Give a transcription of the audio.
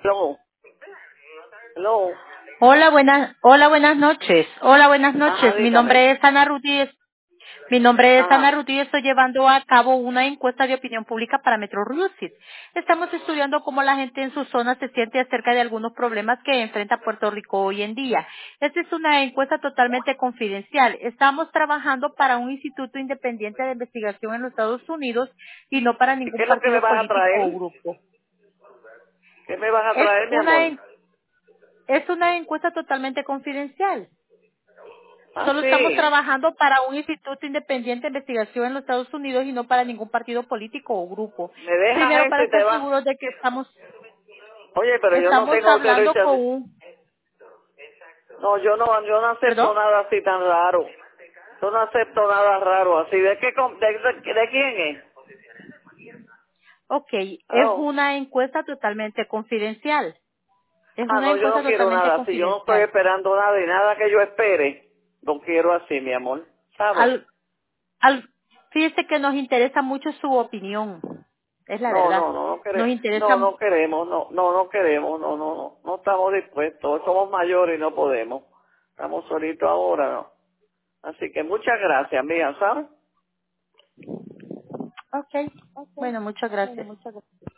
Hello. Hello. Hola, buenas noches. Hola, buenas Ajá, noches. Mi dígame. nombre es Ana Ruti. Mi nombre es Ana Ajá. Ruti y estoy llevando a cabo una encuesta de opinión pública para Metro Rusit. Estamos estudiando cómo la gente en su zona se siente acerca de algunos problemas que enfrenta Puerto Rico hoy en día. Esta es una encuesta totalmente confidencial. Estamos trabajando para un instituto independiente de investigación en los Estados Unidos y no para ¿Y ningún qué es lo que me partido vas a político o traer? grupo. ¿Qué me vas a Es traer, mi una, amor? en- es una encuesta totalmente confidencial. Ah, Solo estamos sí. trabajando para un instituto independiente de investigación en los Estados Unidos y no para ningún partido político o grupo. Me dejas Primero, eso para y te estar vas. seguros de que Oye, pero yo no estamos tengo hablando con autorización. un, No, yo no acepto perdón. nada así tan raro. Yo no acepto nada raro así. ¿De qué, de quién es? Ok, es Oh. una encuesta totalmente confidencial. Es Ah, una no, yo encuesta no quiero totalmente nada así. Yo no estoy confidencial. esperando nada y nada que yo espere. Lo quiero así, mi amor. ¿Sabes? Al, al, fíjese que nos interesa mucho su opinión. Es la No, verdad. no, no, no Nos queremos, interesa. no, no queremos, no, no, no queremos, no, no, no, no estamos dispuestos, somos mayores y no podemos, estamos solitos ahora, no. Así que muchas gracias, mía, ¿sabes? Ok. Bueno, muchas gracias.